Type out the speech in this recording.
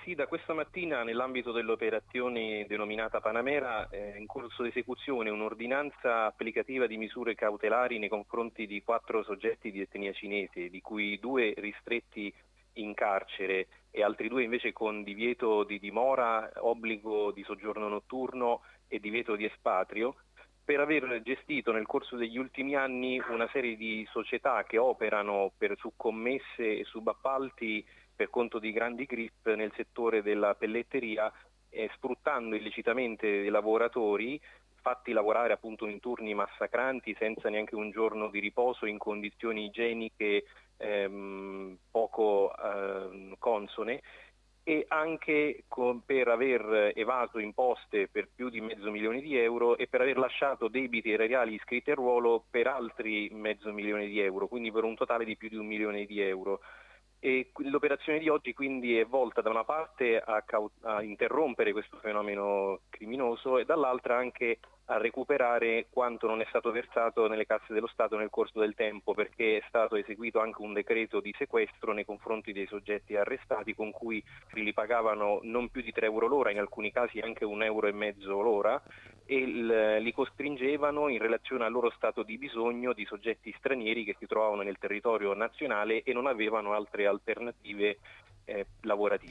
Sì, da questa mattina nell'ambito dell'operazione denominata Panamera è in corso di esecuzione un'ordinanza applicativa di misure cautelari nei confronti di 4 soggetti di etnia cinese, di cui 2 ristretti in carcere e altri 2 invece con divieto di dimora, obbligo di soggiorno notturno e divieto di espatrio, per aver gestito nel corso degli ultimi anni una serie di società che operano su commesse e subappalti per conto di grandi grip nel settore della pelletteria, sfruttando illecitamente dei lavoratori, fatti lavorare appunto in turni massacranti senza neanche un giorno di riposo, in condizioni igieniche poco consone, e anche per aver evaso imposte per più di €500.000 e per aver lasciato debiti erariali iscritti a ruolo per altri €500.000, quindi per un totale di più di €1.000.000. E l'operazione di oggi quindi è volta da una parte a interrompere questo fenomeno criminoso e dall'altra anche a recuperare quanto non è stato versato nelle casse dello Stato nel corso del tempo, perché è stato eseguito anche un decreto di sequestro nei confronti dei soggetti arrestati con cui li pagavano non più di €3 l'ora, in alcuni casi anche €1,50 l'ora, e li costringevano in relazione al loro stato di bisogno di soggetti stranieri che si trovavano nel territorio nazionale e non avevano altre alternative lavorative.